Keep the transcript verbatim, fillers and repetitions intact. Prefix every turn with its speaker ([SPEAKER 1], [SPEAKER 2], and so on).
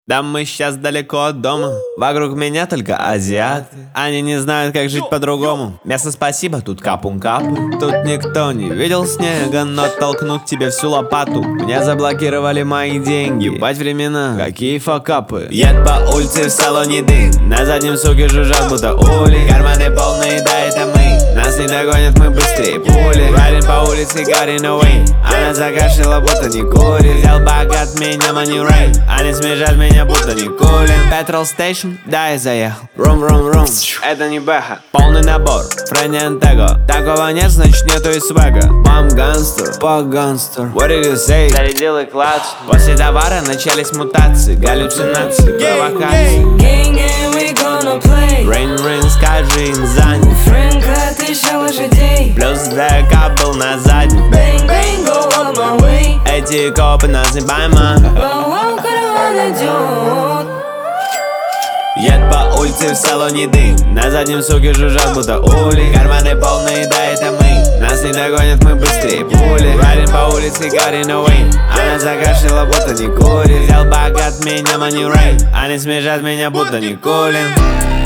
[SPEAKER 1] Да мы сейчас далеко от дома. Вокруг меня только азиаты. Они не знают, как жить по-другому. Место спасибо, тут капун-капу. Тут никто не видел снега, но толкнут тебе всю лопату. Меня заблокировали мои деньги. Ебать времена, какие факапы. Ед по улице в салоне дым. На заднем суке жужжат, будто ули. Карманы полные, да это мы. Нас не догонят, мы быстрее пули. Райдим по улице, Гарин away. Она закашляла, будто не курит. Взял богат меня, money rain. Они смешат меня, будто не кулин. Petrol station, да, я заехал. Рум, рум, рум, это не бэха. Полный набор, Фрэнни Антего. Такого нет, значит нету и свега. Мам гангстер, по гангстер. What did you say? Зарядил и клатч. После товара начались мутации, галлюцинации, провокации.
[SPEAKER 2] Gang, gang, we gonna play.
[SPEAKER 1] Rain, rain, скажи им занят.
[SPEAKER 2] Фрэнка, тысяча лошадей.
[SPEAKER 1] Плюс дэка был на заднем.
[SPEAKER 2] Bang, bang, go on my way.
[SPEAKER 1] Эти копы нас не поймают.
[SPEAKER 2] Воу, караван идет.
[SPEAKER 1] Ед по улице в салоне дым. На заднем суке жужжат, будто ули. Карманы полные, да это мы. Нас не догонят, мы быстрее пули. Райдим по улице, Гарин away. Она закашляла, будто не курит. Взял богат меня, money rain. Они смешат меня, будто не кулин.